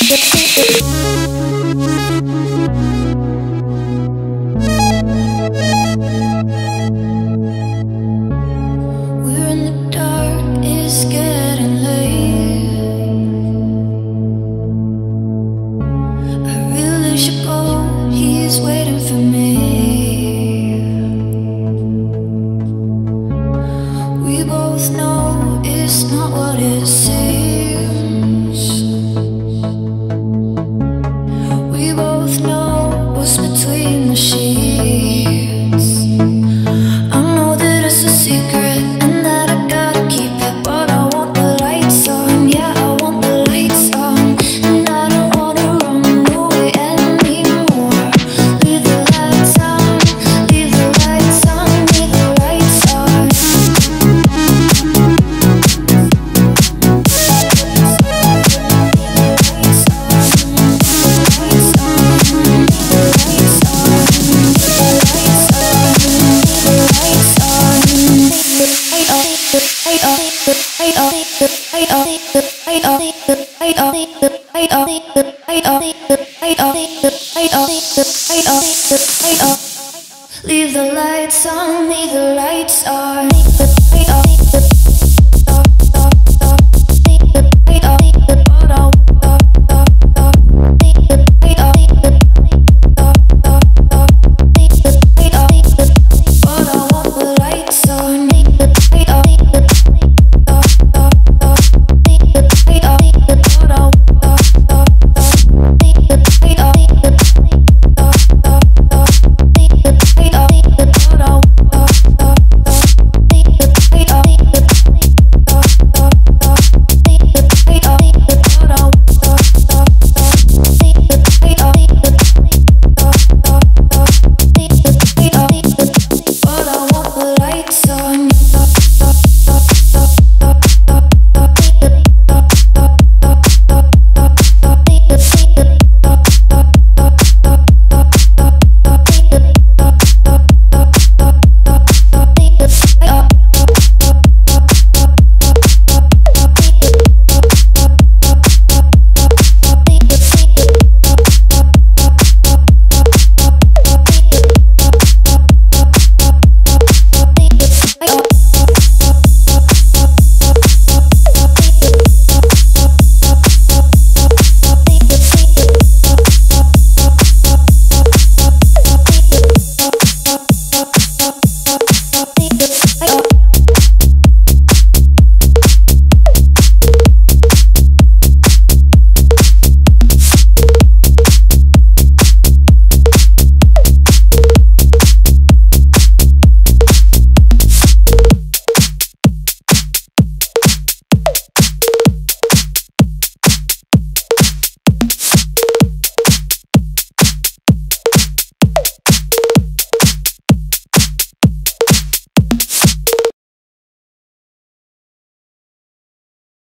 We're in the dark, it's getting late. I really should go, he's waiting for me. We both know it's not what it seems. We both know what's between the sheets. I know that it's a secret and that I gotta keep it, but I want the lights on, yeah, I want the lights on. And I don't wanna run away anymore. Leave the lights on, leave the lights on, leave the lights on. Leave the lights on, leave the lights on.